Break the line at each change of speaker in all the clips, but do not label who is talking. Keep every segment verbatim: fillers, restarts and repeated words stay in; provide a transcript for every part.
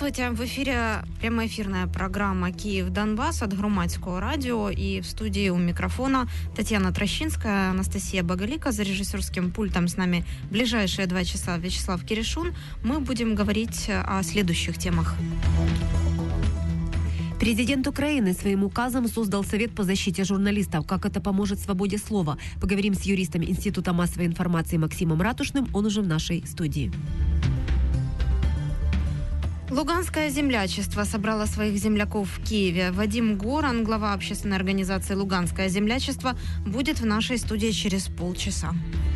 Здравствуйте, в эфире прямоэфирная программа «Киев-Донбасс» от Громадского радио, и в студии у микрофона Татьяна Трощинская, Анастасия Боголика, за режиссерским пультом с нами ближайшие два часа Вячеслав Киришун. Мы будем говорить о следующих темах.
Президент Украины своим указом создал Совет по защите журналистов. Как это поможет свободе слова? Поговорим с юристом Института массовой информации Максимом Ратушным. Он уже в нашей студии.
Луганское землячество собрало своих земляков в Киеве. Вадим Горан, глава общественной организации «Луганское землячество», будет в нашей студии через полчаса.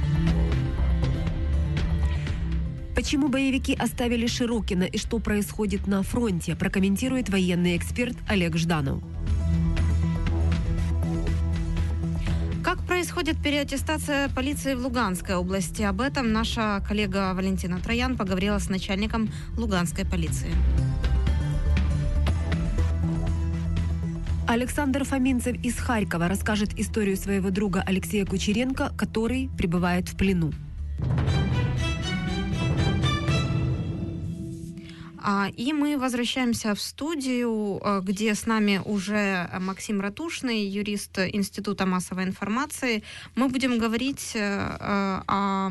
Почему боевики оставили Широкино и что происходит на фронте, прокомментирует военный эксперт Олег Жданов.
Как происходит переаттестация полиции в Луганской области? Об этом наша коллега Валентина Троян поговорила с начальником Луганской полиции.
Александр Фоминцев из Харькова расскажет историю своего друга Алексея Кучеренко, который пребывает в плену.
И мы возвращаемся в студию, где с нами уже Максим Ратушный, юрист Института массовой информации. Мы будем говорить о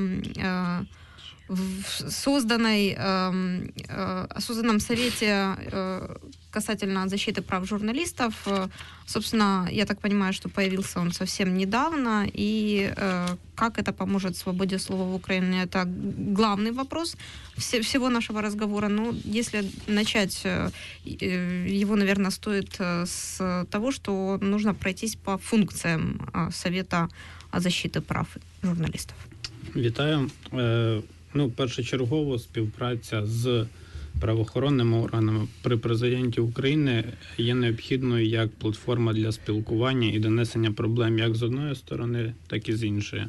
созданной, о созданном совете касательно защиты прав журналистов. Собственно, я так понимаю, что появился он совсем недавно, и как это поможет свободе слова в Украине, это главный вопрос всего нашего разговора. Но если начать его, наверное, стоит с того, что нужно пройтись по функциям Совета о защиті прав журналістів.
Вітаю. Ну, першочергово співпраця з правоохоронними органами при президенті України є необхідною як платформа для спілкування і донесення проблем як з одної сторони, так і з іншої.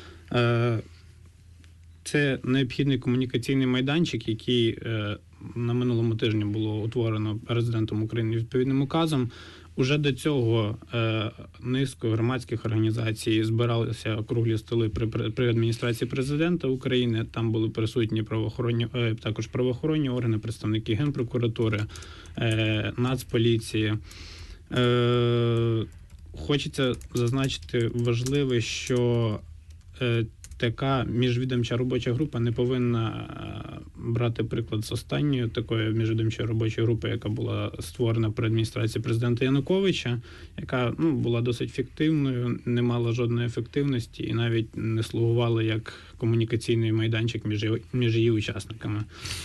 Це необхідний комунікаційний майданчик, який на минулому тижні було утворено президентом України відповідним указом. Уже до цього е, низкою громадських організацій збиралися круглі столи при, при адміністрації президента України. Там були присутні правоохоронні, е, також правоохоронні органи, представники Генпрокуратури, е, Нацполіції. Е, хочеться зазначити важливе, що е, така міжвідомча робоча група не повинна брати приклад з останньої такої міжвідомчої робочої групи, яка була створена при адміністрації президента Януковича, яка ну, була досить фіктивною, не мала жодної ефективності і навіть не слугувала як комунікаційний майданчик між, між її учасниками.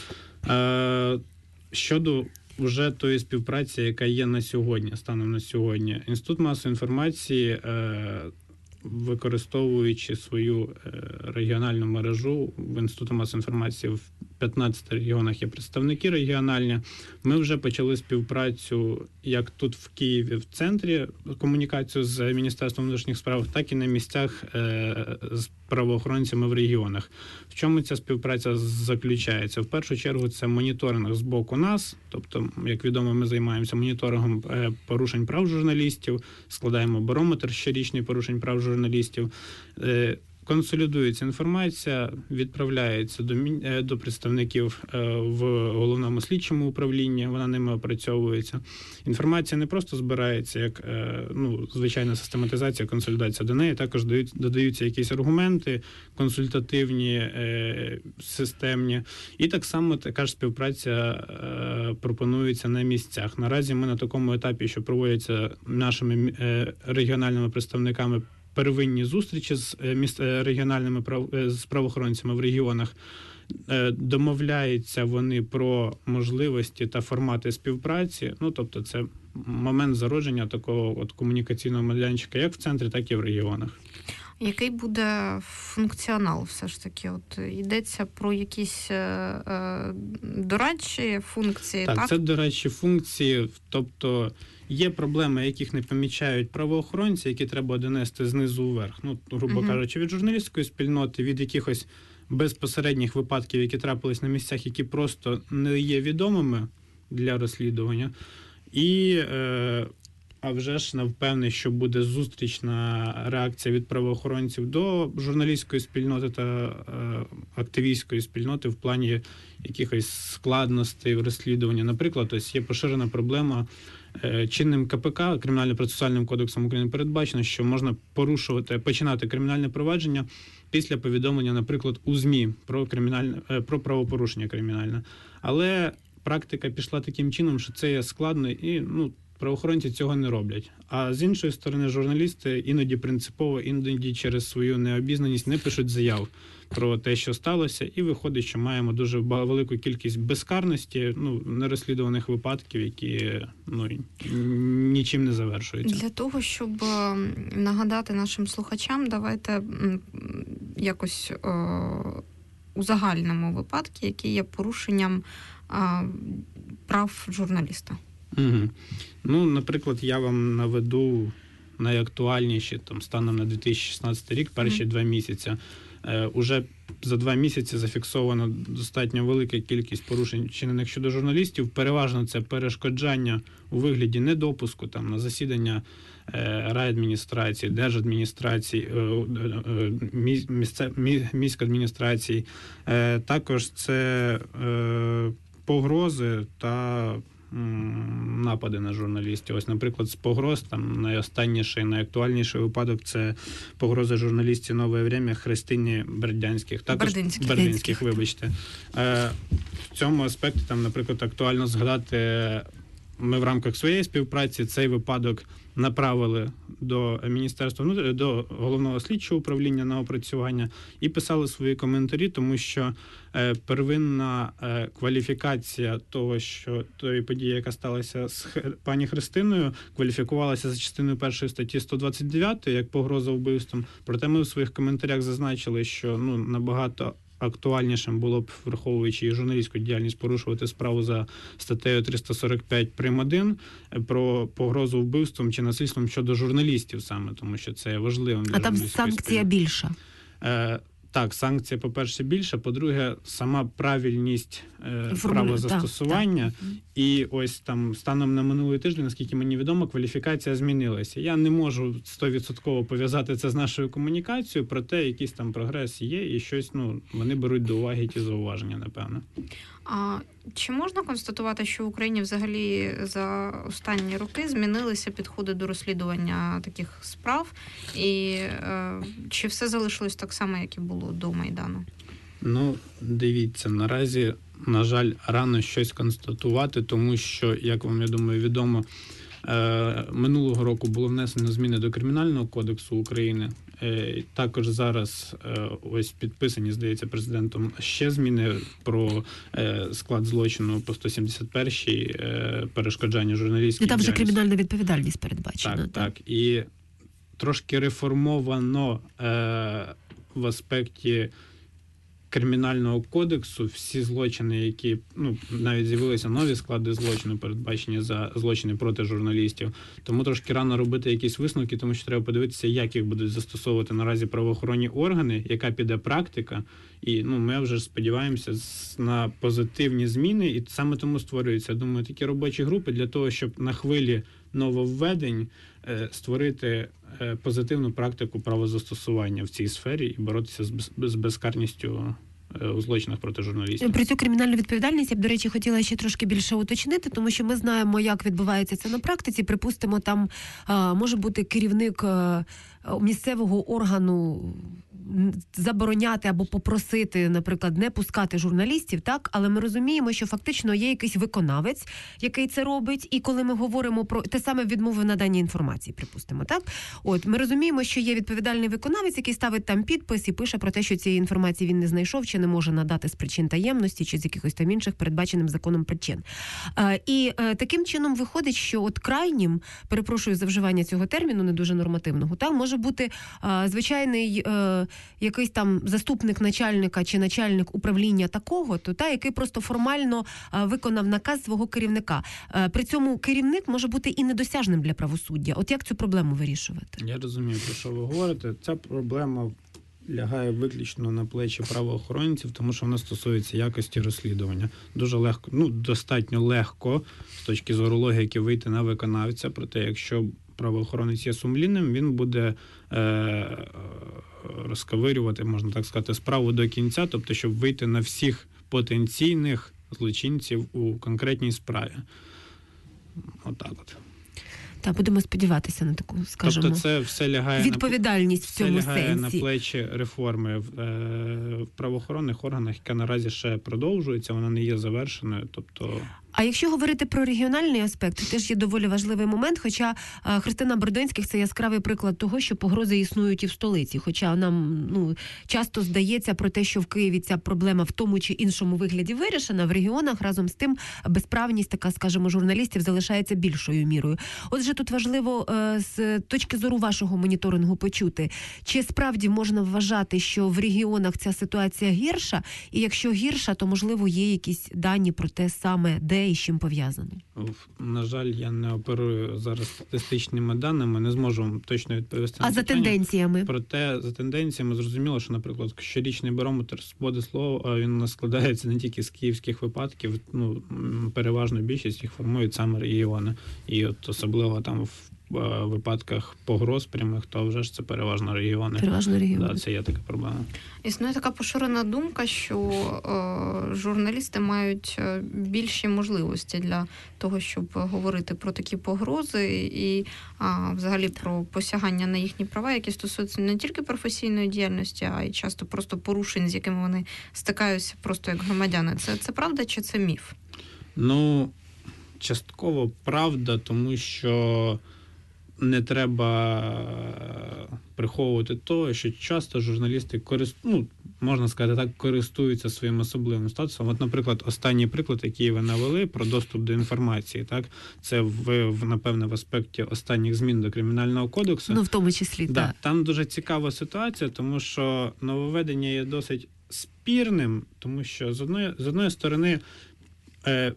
Е, щодо вже тої співпраці, яка є на сьогодні, станом на сьогодні, Інститут масової інформації е, використовуючи свою регіональну мережу, в Інституті масової інформації в п'ятнадцяти регіонах є представники регіональні. Ми вже почали співпрацю як тут в Києві, в центрі, комунікацію з Міністерством внутрішніх справ, так і на місцях з правоохоронцями в регіонах. В чому ця співпраця заключається? В першу чергу це моніторинг з боку нас, тобто, як відомо, ми займаємося моніторингом порушень прав журналістів, складаємо барометр щорічний порушень прав журналістів, консолідується інформація, відправляється до, до представників в головному слідчому управлінні, вона ними опрацьовується. Інформація не просто збирається, як ну, звичайна систематизація, консолідація до неї, також дають, додаються якісь аргументи, консультативні, системні. І так само така ж співпраця пропонується на місцях. Наразі ми на такому етапі, що проводяться нашими регіональними представниками первинні зустрічі з регіональними прав... з правоохоронцями в регіонах. Домовляються вони про можливості та формати співпраці. Ну, тобто це момент зародження такого от комунікаційного майданчика як в центрі, так і в регіонах.
Який буде функціонал все ж таки? От йдеться про якісь е, дорадчі функції?
Так,
так,
це дорадчі функції, тобто є проблеми, яких не помічають правоохоронці, які треба донести знизу вверх. Ну, грубо угу. кажучи, від журналістської спільноти, від якихось безпосередніх випадків, які трапились на місцях, які просто не є відомими для розслідування. І е, А вже ж не впевнений, що буде зустрічна реакція від правоохоронців до журналістської спільноти та е, активістської спільноти в плані якихось складностей в розслідуванні. Наприклад, ось є поширена проблема е, чинним ка пе ка, Кримінально-процесуальним кодексом України передбачено, що можна порушувати, починати кримінальне провадження після повідомлення, наприклад, у ЗМІ про кримінальне е, про правопорушення кримінальне. Але практика пішла таким чином, що це є складно і, ну, правоохоронці цього не роблять. А з іншої сторони, журналісти іноді принципово, іноді через свою необізнаність не пишуть заяв про те, що сталося, і виходить, що маємо дуже велику кількість безкарності, ну, нерозслідуваних випадків, які, ну, нічим не завершуються.
Для того, щоб нагадати нашим слухачам, давайте якось о, у загальному випадку, які є порушенням о, прав журналіста.
Угу. Ну, наприклад, я вам наведу найактуальніші, там, станом на дві тисячі шістнадцятий рік, перші mm. два місяці. Е, уже за два місяці зафіксовано достатньо велика кількість порушень, вчинених щодо журналістів. Переважно це перешкоджання у вигляді недопуску там, на засідання е, райадміністрації, держадміністрації, е, е, місце, мі, міськадміністрації. Е, також це е, погрози та напади на журналістів. Ось, наприклад, з погроз, там найостанніший, найактуальніший випадок – це погроза журналістів «Нове время» Христині Бердянських. Також
Бердинських,
Бердинських, вибачте. Е, в цьому аспекті, там, наприклад, актуально згадати, ми в рамках своєї співпраці цей випадок направили до Міністерства, ну, до Головного слідчого управління на опрацювання і писали свої коментарі, тому що е, первинна е, кваліфікація того, що тої події, яка сталася з Х... пані Христиною, кваліфікувалася за частиною першої статті сто двадцять дев'ять як погроза вбивством. Проте ми у своїх коментарях зазначили, що, ну, набагато актуальнішим було б, враховуючи і журналістську діяльність, порушувати справу за статтею триста сорок п'ять прим. один про погрозу вбивством чи насильством щодо журналістів саме, тому що це важливо.
А там санкція більша?
Е, так, санкція, по-перше, більша, по-друге, сама правильність е, правозастосування. Так, так. І ось там станом на минулий тиждень, наскільки мені відомо, кваліфікація змінилася. Я не можу сто відсотків пов'язати це з нашою комунікацією, проте якийсь там прогрес є і щось, ну, вони беруть до уваги ті зауваження, напевно.
А чи можна констатувати, що в Україні взагалі за останні роки змінилися підходи до розслідування таких справ? І е, чи все залишилось так само, як і було до Майдану?
Ну, дивіться, наразі, на жаль, рано щось констатувати, тому що, як вам, я думаю, відомо, е, минулого року було внесено зміни до Кримінального кодексу України. Е, також зараз е, ось підписані, здається, президентом ще зміни про е, склад злочину по сто сімдесят першій, е, перешкоджання журналістській.
І там вже кримінальна відповідальність передбачена.
Так, так. так. І трошки реформовано е, в аспекті Кримінального кодексу всі злочини, які, ну, навіть з'явилися нові склади злочину, передбачені за злочини проти журналістів. Тому трошки рано робити якісь висновки, тому що треба подивитися, як їх будуть застосовувати наразі правоохоронні органи, яка піде практика. І, ну, ми вже сподіваємося на позитивні зміни, і саме тому створюються, думаю, такі робочі групи для того, щоб на хвилі нововведень е, створити е, позитивну практику правозастосування в цій сфері і боротися з, без, з безкарністю е, у злочинах проти журналістів.
Про цю кримінальну відповідальність я б, до речі, хотіла ще трошки більше уточнити, тому що ми знаємо, як відбувається це на практиці. Припустимо, там е, може бути керівник е, місцевого органу забороняти або попросити, наприклад, не пускати журналістів, так? Але ми розуміємо, що фактично є якийсь виконавець, який це робить, і коли ми говоримо про те саме відмови в наданні інформації, припустимо, так? От, ми розуміємо, що є відповідальний виконавець, який ставить там підпис і пише про те, що цієї інформації він не знайшов, чи не може надати з причин таємності, чи з якихось там інших передбаченим законом причин. А, і а, таким чином виходить, що от крайнім, перепрошую за вживання цього терміну, не дуже нормативного, так, може бути а, звичайний а, якийсь там заступник начальника чи начальник управління такого, то та, який просто формально а, виконав наказ свого керівника. А, при цьому керівник може бути і недосяжним для правосуддя. От як цю проблему вирішувати?
Я розумію, про що ви говорите. Ця проблема лягає виключно на плечі правоохоронців, тому що вона стосується якості розслідування. Дуже легко, ну, достатньо легко з точки зору логіки вийти на виконавця, проте якщо правоохоронець є сумлінним, він буде е- розковирювати, можна так сказати, справу до кінця, тобто, щоб вийти на всіх потенційних злочинців у конкретній справі. Отак от.
Та будемо сподіватися на таку, скажімо,
тобто це все лягає
відповідальність
на,
в цьому
все лягає
сенсі.
на плечі реформи в, е, в правоохоронних органах, яка наразі ще продовжується, вона не є завершеною. Тобто...
А якщо говорити про регіональний аспект, то теж є доволі важливий момент, хоча а, Христина Бродинських – це яскравий приклад того, що погрози існують і в столиці. Хоча нам ну, часто здається про те, що в Києві ця проблема в тому чи іншому вигляді вирішена, в регіонах разом з тим безправність, така, скажімо, журналістів залишається більшою мірою. Отже, тут важливо е, з точки зору вашого моніторингу почути, чи справді можна вважати, що в регіонах ця ситуація гірша, і якщо гірша, то, можливо, є якісь дані про те саме, де і з чим пов'язано?
На жаль, я не оперую зараз статистичними даними, не зможу вам точно відповісти
а
на
за
питання.
тенденціями?
Проте, за тенденціями зрозуміло, що, наприклад, щорічний барометр свободи слова, він у нас складається не тільки з київських випадків, ну, переважно більшість їх формують саме регіони. І от особливо там в випадках погроз прямих, то вже ж це переважно регіони.
Переважно регіони.
Да, це є така проблема.
Існує така поширена думка, що е, журналісти мають більші можливості для того, щоб говорити про такі погрози і а, взагалі про посягання на їхні права, які стосуються не тільки професійної діяльності, а й часто просто порушень, з якими вони стикаються просто як громадяни. Це, це правда чи це міф?
Ну, частково правда, тому що не треба приховувати того, що часто журналісти корист... ну, можна сказати так, користуються своїм особливим статусом. От, наприклад, останній приклад, який ви навели про доступ до інформації, так, це в, в напевне в аспекті останніх змін до Кримінального кодексу.
Ну, в тому числі,
да,
так.
Там дуже цікава ситуація, тому що нововведення є досить спірним, тому що з одної, з одної сторони е,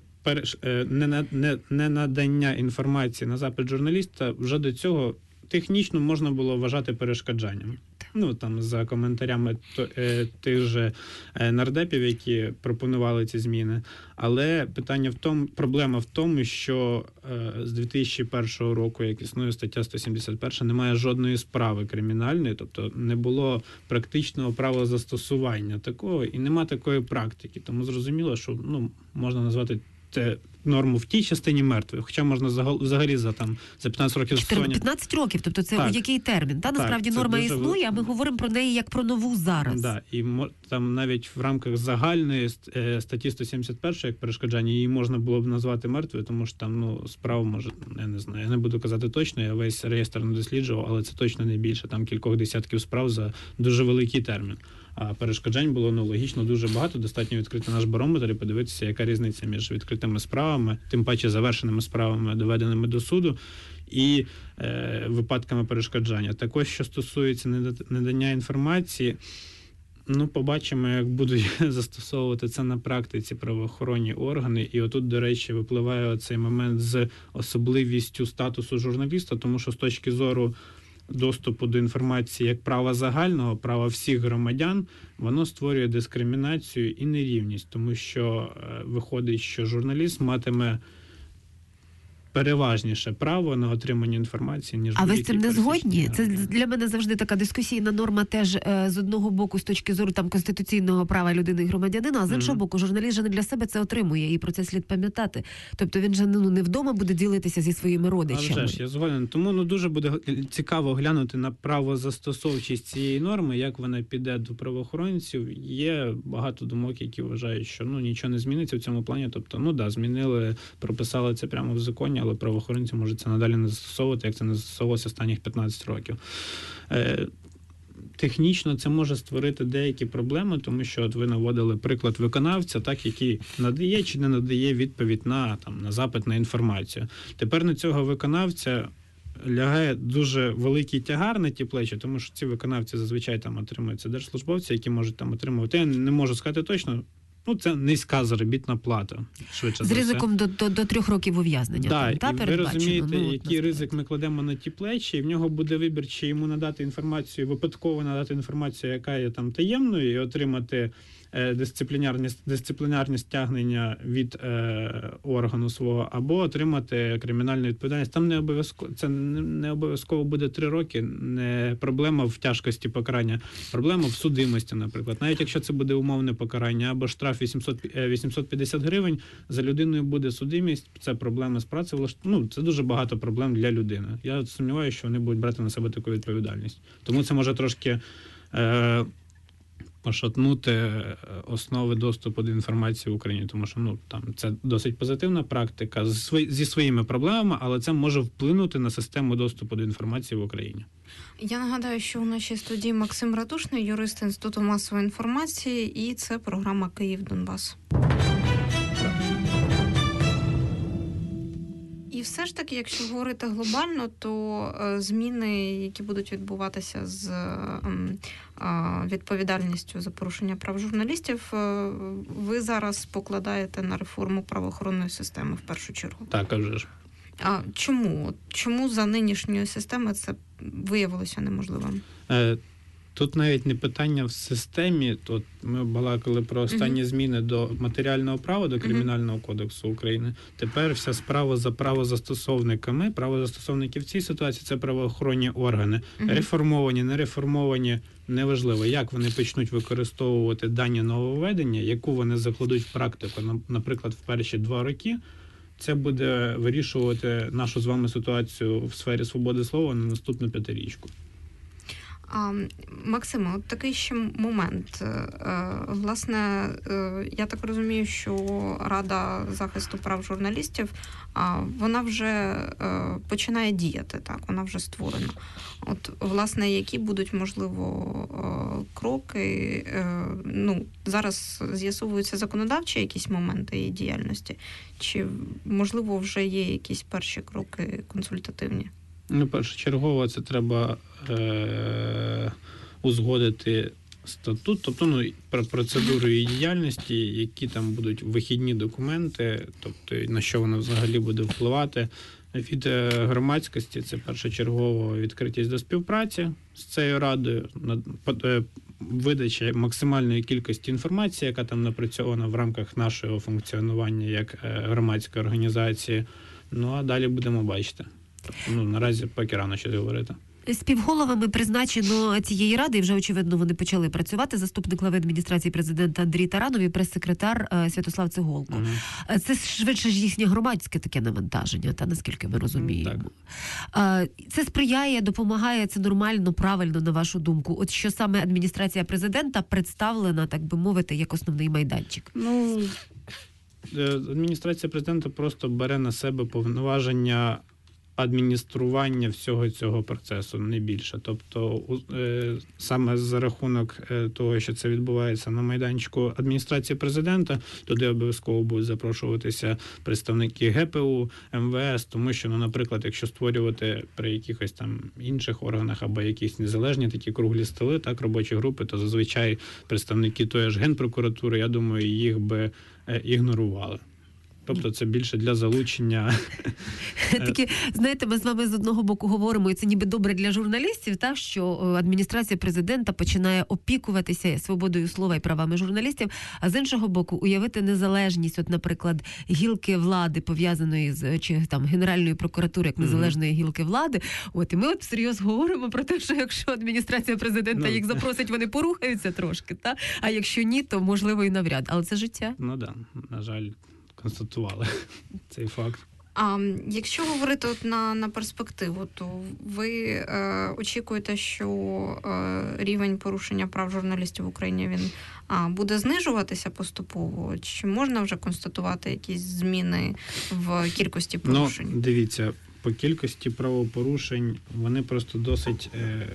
не надання інформації на запит журналіста вже до цього технічно можна було вважати перешкоджанням. Ну, там, за коментарями тих же нардепів, які пропонували ці зміни. Але питання в тому, проблема в тому, що з дві тисячі першого року, як існує стаття сто сімдесят перша, немає жодної справи кримінальної, тобто не було практичного правозастосування такого, і нема такої практики. Тому зрозуміло, що ну, можна назвати це норму в тій частині мертвої, хоча можна взагалі за там за п'ятнадцять років застосування.
п'ятнадцять років, тобто це так. У який термін? Та насправді так, норма дуже... існує, а ми говоримо про неї як про нову зараз.
Да, і там навіть в рамках загальної статті сто сімдесят перша, як перешкоджання, її можна було б назвати мертвою, тому що там ну справ може, я не знаю, я не буду казати точно, я весь реєстр не досліджував, але це точно не більше там кількох десятків справ за дуже великий термін. А перешкоджань було ну, логічно дуже багато. Достатньо відкрити наш барометр і подивитися, яка різниця між відкритими справами, тим паче завершеними справами, доведеними до суду, і е, випадками перешкоджання. Також, що стосується надання інформації, ну, побачимо, як будуть застосовувати це на практиці правоохоронні органи. І отут, до речі, випливає цей момент з особливістю статусу журналіста, тому що з точки зору доступу до інформації як права загального, права всіх громадян, воно створює дискримінацію і нерівність, тому що е, виходить, що журналіст матиме переважніше право на отримання інформації, ніж
а ви з цим не згодні? Це для мене завжди така дискусійна норма теж е, з одного боку з точки зору там конституційного права людини і громадянина, а з іншого mm-hmm. боку журналіст же не для себе це отримує, і про це слід пам'ятати. Тобто він же ну, не вдома буде ділитися зі своїми родичами.
А вже ж, я згоден. Тому ну, дуже буде цікаво глянути на правозастосовчість цієї норми, як вона піде до правоохоронців. Є багато думок, які вважають, що ну, нічого не зміниться в цьому плані. Тобто, ну да, змінили, прописали це прямо в законі, але правоохоронці можуть це надалі не застосовувати, як це не застосовувалося останніх п'ятнадцять років. Е, технічно це може створити деякі проблеми, тому що от ви наводили приклад виконавця, так, який надає чи не надає відповідь на, там, на запит на інформацію. Тепер на цього виконавця лягає дуже великий тягар на ті плечі, тому що ці виконавці зазвичай там отримуються держслужбовці, які можуть там отримувати. Я не можу сказати точно, ну, це низька заробітна плата, швидше
З
за все.
ризиком до, до, до трьох років ув'язнення.
Да,
там, та,
і ви
передбачено?
розумієте,
Ну, от
який
насправді.
ризик ми кладемо на ті плечі, і в нього буде вибір, чи йому надати інформацію, випадково надати інформацію, яка є там таємною, і отримати е, дисциплінарні, дисциплінарні стягнення від е, органу свого, або отримати кримінальну відповідальність. Там не обов'язково, це не, не обов'язково буде три роки, не проблема в тяжкості покарання, проблема в судимості, наприклад. Навіть якщо це буде умовне покарання або штраф вісімсот, вісімсот п'ятдесят гривень, за людиною буде судимість, це проблема з працевлаштуванням. Ну, це дуже багато проблем для людини. Я сумніваюся, що вони будуть брати на себе таку відповідальність. Тому це може трошки е, пошатнути основи доступу до інформації в Україні, тому що ну, там, це досить позитивна практика зі, свої, зі своїми проблемами, але це може вплинути на систему доступу до інформації в Україні.
Я нагадаю, що у нашій студії Максим Радушний, юрист Інституту масової інформації, і це програма «Київ-Донбас». І все ж таки, якщо говорити глобально, то е, зміни, які будуть відбуватися з е, е, відповідальністю за порушення прав журналістів, е, ви зараз покладаєте на реформу правоохоронної системи в першу чергу.
Так, а вже ж.
А чому? Чому за нинішньої системи це виявилося неможливим?
Е, Тут навіть не питання в системі. Тут ми балакали про останні uh-huh. зміни до матеріального права, до Кримінального uh-huh. кодексу України. Тепер вся справа за правозастосовниками. Правозастосовники в цій ситуації – це правоохоронні органи. Uh-huh. Реформовані, не реформовані – неважливо. Як вони почнуть використовувати дані нововведення, яку вони закладуть в практику, наприклад, в перші два роки, це буде вирішувати нашу з вами ситуацію в сфері свободи слова на наступну п'ятирічку.
А, Максиме, от такий ще момент. Власне, я так розумію, що Рада захисту прав журналістів, вона вже починає діяти, так, вона вже створена. От, власне, які будуть, можливо, кроки? Ну, зараз з'ясовуються законодавчі якісь моменти її діяльності, чи, можливо, вже є якісь перші кроки консультативні?
Ну, першочергово це треба е- узгодити статут, тобто ну, про процедуру її діяльності, які там будуть вихідні документи, тобто на що вона взагалі буде впливати. Від громадськості це першочергово відкритість до співпраці з цією радою, видача максимальної кількості інформації, яка там напрацьована в рамках нашого функціонування як громадської організації. Ну, а далі будемо бачити. Ну, наразі поки рано щось говорити.
Співголовами призначено цієї ради, і вже, очевидно, вони почали працювати. Заступник глави адміністрації президента Андрій Таранов і прес-секретар Святослав Цеголко. Угу. Це швидше ж їхнє громадське таке навантаження, та наскільки ми розуміємо. Так. Це сприяє, допомагає, це нормально, правильно, на вашу думку? От що саме адміністрація президента представлена, так би мовити, як основний майданчик?
Ну, адміністрація президента просто бере на себе повноваження адміністрування всього цього процесу, не більше. Тобто саме за рахунок того, що це відбувається на майданчику адміністрації президента, туди обов'язково будуть запрошуватися представники ге пе у, ем ве ес, тому що, ну, наприклад, якщо створювати при якихось там інших органах або якісь незалежні такі круглі столи, так, робочі групи, то зазвичай представники тої ж Генпрокуратури, я думаю, їх би ігнорували. Тобто це більше для залучення.
Такі, знаєте, ми з вами з одного боку говоримо, і це ніби добре для журналістів, так, що адміністрація президента починає опікуватися свободою слова і правами журналістів, а з іншого боку уявити незалежність, от, наприклад, гілки влади, пов'язаної з чи там Генеральної прокуратури як незалежної mm-hmm. гілки влади. От, і ми от всерйоз говоримо про те, що якщо адміністрація президента no. їх запросить, вони порухаються трошки, та? А якщо ні, то можливо і навряд. Але це життя.
Ну да, на жаль, констатували цей факт.
А якщо говорити от на, на перспективу, то ви е, очікуєте, що е, рівень порушення прав журналістів в Україні він а, буде знижуватися поступово? Чи можна вже констатувати якісь зміни в кількості порушень?
Ну, дивіться, по кількості правопорушень вони просто досить е,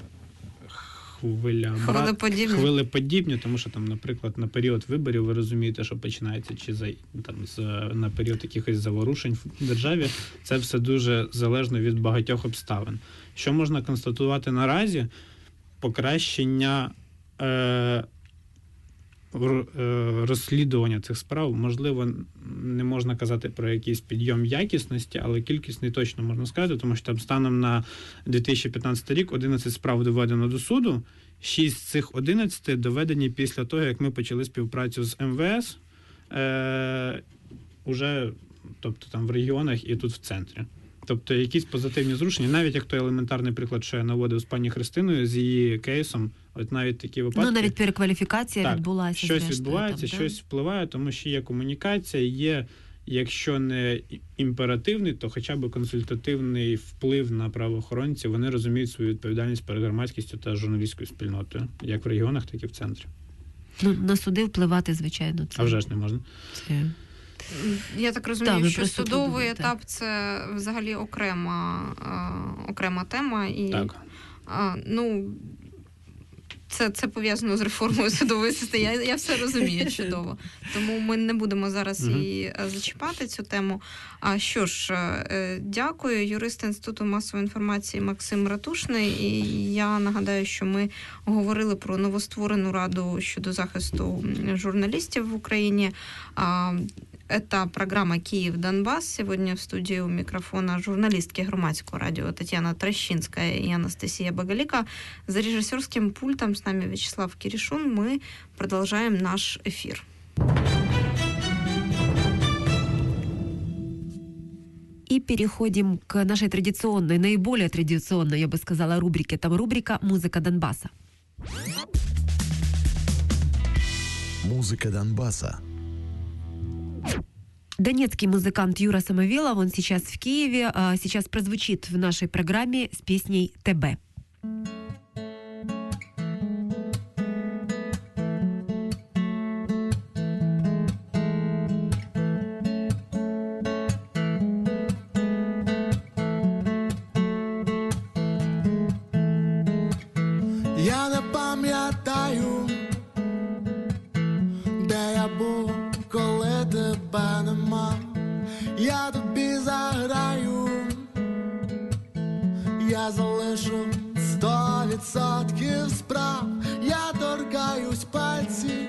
хвиля,
хвилеподібні.
хвилеподібні, тому що там, наприклад, на період виборів ви розумієте, що починається чи за там з на період якихось заворушень в державі. Це все дуже залежно від багатьох обставин. Що можна констатувати наразі? Покращення е, розслідування цих справ, можливо, не можна казати про якийсь підйом якісності, але кількісний точно можна сказати, тому що там станом на дві тисячі п'ятнадцятий рік одинадцять справ доведено до суду, шість з цих одинадцяти доведені після того, як ми почали співпрацю з ем ве ес, е, уже, тобто там в регіонах і тут в центрі. Тобто якісь позитивні зрушення, навіть як той елементарний приклад, що я наводив з пані Христиною, з її кейсом, от навіть такі випадки.
Ну, навіть перекваліфікація
так,
відбулася.
Щось
зрештою,
відбувається,
там,
щось
так?
впливає, тому що є комунікація, є, якщо не імперативний, то хоча б консультативний вплив на правоохоронців. Вони розуміють свою відповідальність перед громадськістю та журналістською спільнотою, як в регіонах, так і в центрі.
Ну, на суди впливати, звичайно. Це...
А вже ж не можна.
Це...
Я так розумію,
так,
що судовий
подумали,
етап
так.
це взагалі окрема, е, окрема тема. І,
Так.
Е, ну, це, це пов'язано з реформою судової системи. Я, я все розумію чудово. Тому ми не будемо зараз
Угу.
і зачіпати цю тему. А що ж, е, дякую. Юрист Інституту масової інформації Максим Ратушний. І я нагадаю, що ми говорили про новостворену раду щодо захисту журналістів в Україні. Это программа «Киев-Донбасс». Сегодня в студии у микрофона журналистки Громадского радио Татьяна Трощинская и Анастасия Боголика. За режиссерским пультом с нами Вячеслав Киришун. Мы продолжаем наш эфир.
И переходим к нашей традиционной, наиболее традиционной, я бы сказала, рубрике. Там рубрика «Музыка Донбасса».
Музыка Донбасса.
Донецкий музыкант Юра Самовелов, он сейчас в Киеве, сейчас прозвучит в нашей программе с песней «ТБ».
Я не пам'ятаю, де я був, коли тебе нема. Я тобі заграю, я залишу сто відсотків справ. Я торкаюсь пальців,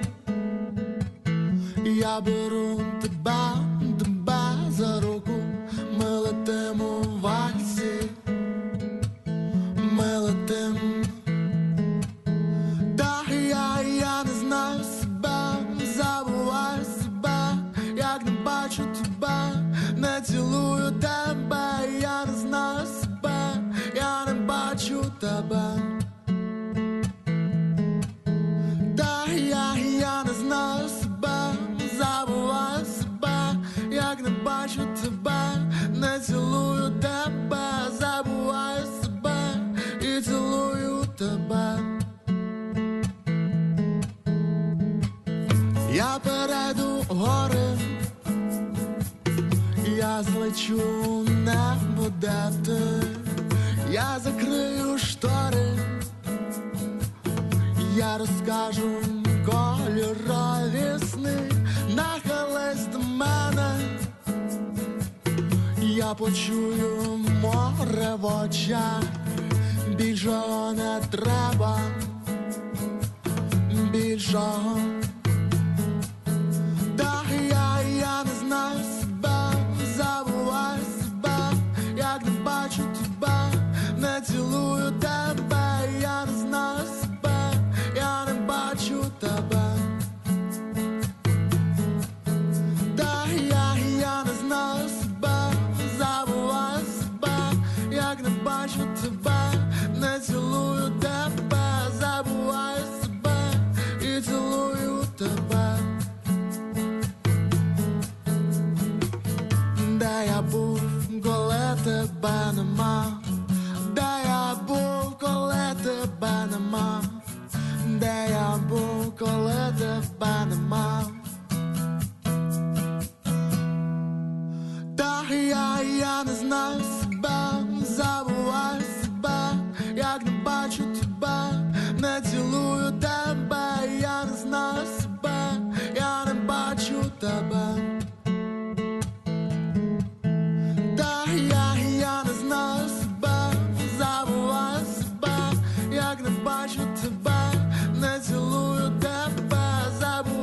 я беру тебе, тебе за руку. Ми летимо в вальсі, ми летим. Та я, я не знаю себе, забуваю себе, як не бачу тебе, не цілую тебе. Я не знаю себе, я не бачу тебе. Та я, я не знаю себе, забуваю себе, як не бачу тебе, не цілую тебе. Забуваю себе і цілую тебе. Я перейду гори, я злечу в небо, де ти. Я закрию штори, я розкажу кольорові сни. Нахились до мене, я почую море в очах. Більшого не треба, більшого. Та я, я не знаю себе, забуваю себе, як не бачу тебе, не цілую тебе. Я не знаю себе, я не бачу тебе. Та я, я не знаю себе, забуваю себе, як не бачу тебе, не цілую тебе. Забуваю себе і цілую тебе. Де я був, коли тебе нема? Де я був, коли тебе нема? Де я був, коли тебе нема? Та я, я не знаю себе, забуваю себе, як не бачу тебе, не цілую тебе. Я не знаю себе, я не бачу тебе. Та я, я не знаю себе, забуваю себе, як не бачу тебе, не цілую тебе. Забуваю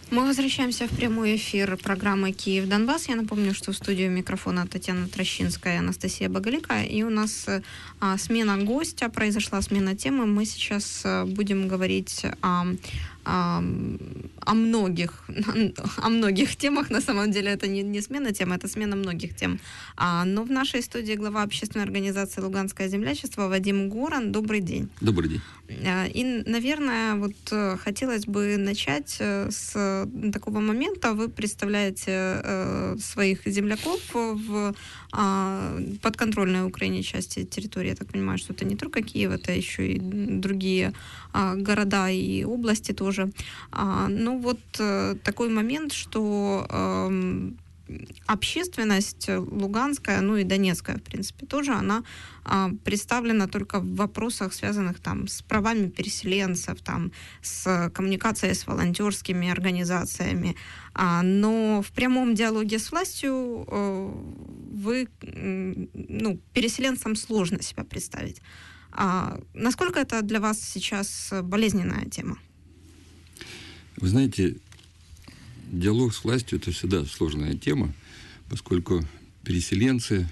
Мы возвращаемся в прямой эфир программы «Киев-Донбасс». Я напомню, что в студию микрофона Татьяна Трощинская и Анастасия Боголика. И у нас а, смена гостя, произошла смена темы. Мы сейчас а, будем говорить о, о, о многих, о многих темах. На самом деле это не, не смена темы, это смена многих тем. А, но в нашей студии глава общественной организации «Луганское землячество» Вадим Горан. Добрый день.
Добрый день.
И, наверное, вот хотелось бы начать с такого момента. Вы представляете э, своих земляков в э, подконтрольной Украине части территории. Я так понимаю, что это не только Киев, это еще и другие э, города и области тоже. А, ну вот э, такой момент, что э, общественность луганская, ну и донецкая, в принципе, тоже, она а, представлена только в вопросах, связанных там с правами переселенцев, там, с коммуникацией с волонтерскими организациями. А, но в прямом диалоге с властью а, вы, ну, переселенцам сложно себя представить. А, насколько это для вас сейчас болезненная тема?
Вы знаете, диалог с властью – это всегда сложная тема, поскольку переселенцы,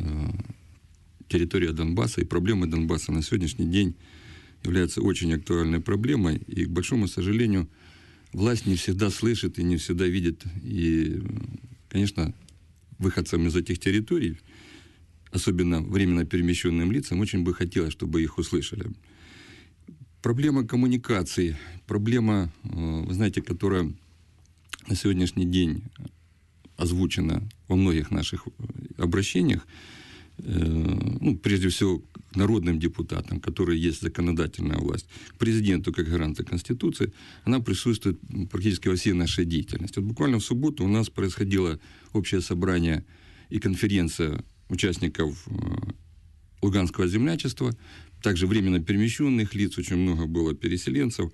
территория Донбасса и проблемы Донбасса на сегодняшний день являются очень актуальной проблемой. И, к большому сожалению, власть не всегда слышит и не всегда видит. И, конечно, выходцам из этих территорий, особенно временно перемещенным лицам, очень бы хотелось, чтобы их услышали. Проблема коммуникации, проблема, вы знаете, которая на сегодняшний день озвучено во многих наших обращениях, э, ну, прежде всего, к народным депутатам, которые есть законодательная власть, к президенту как гаранта Конституции, она присутствует практически во всей нашей деятельности. Вот буквально в субботу у нас происходило общее собрание и конференция участников э, Луганского землячества, также временно перемещенных лиц, очень много было переселенцев,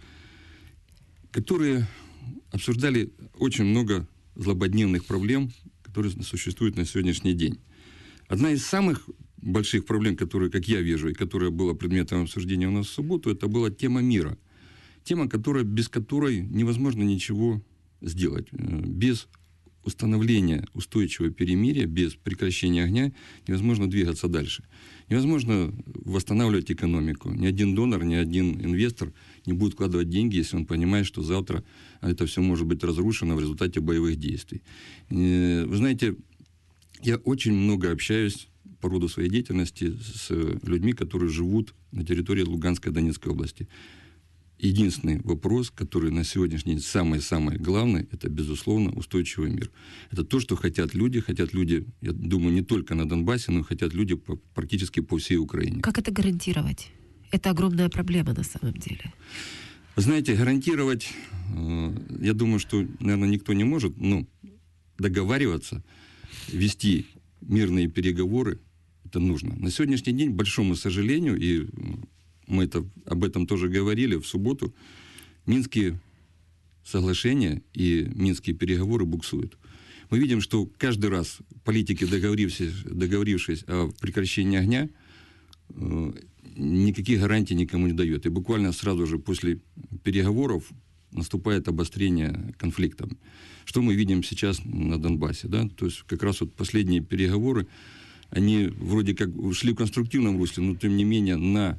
которые обсуждали очень много злободневных проблем, которые существуют на сегодняшний день. Одна из самых больших проблем, которые, как я вижу, и которая была предметом обсуждения у нас в субботу, это была тема мира. Тема, которая, без которой невозможно ничего сделать. Без установления устойчивого перемирия, без прекращения огня невозможно двигаться дальше. Невозможно восстанавливать экономику. Ни один донор, ни один инвестор не будет вкладывать деньги, если он понимает, что завтра это все может быть разрушено в результате боевых действий. Вы знаете, я очень много общаюсь по роду своей деятельности с людьми, которые живут на территории Луганской и Донецкой области. Единственный вопрос, который на сегодняшний день самый-самый главный, это, безусловно, устойчивый мир. Это то, что хотят люди. Хотят люди, я думаю, не только на Донбассе, но хотят люди по, практически по всей Украине.
Как это гарантировать? Это огромная проблема на самом деле.
Вы знаете, гарантировать, я думаю, что, наверное, никто не может, но договариваться, вести мирные переговоры, это нужно. На сегодняшний день, к большому сожалению, и мы это, об этом тоже говорили в субботу, Минские соглашения и Минские переговоры буксуют. Мы видим, что каждый раз политики, договорившись, договорившись о прекращении огня, э, никаких гарантий никому не дает. И буквально сразу же после переговоров наступает обострение конфликта. Что мы видим сейчас на Донбассе? Да? То есть как раз вот последние переговоры, они вроде как шли в конструктивном русле, но тем не менее на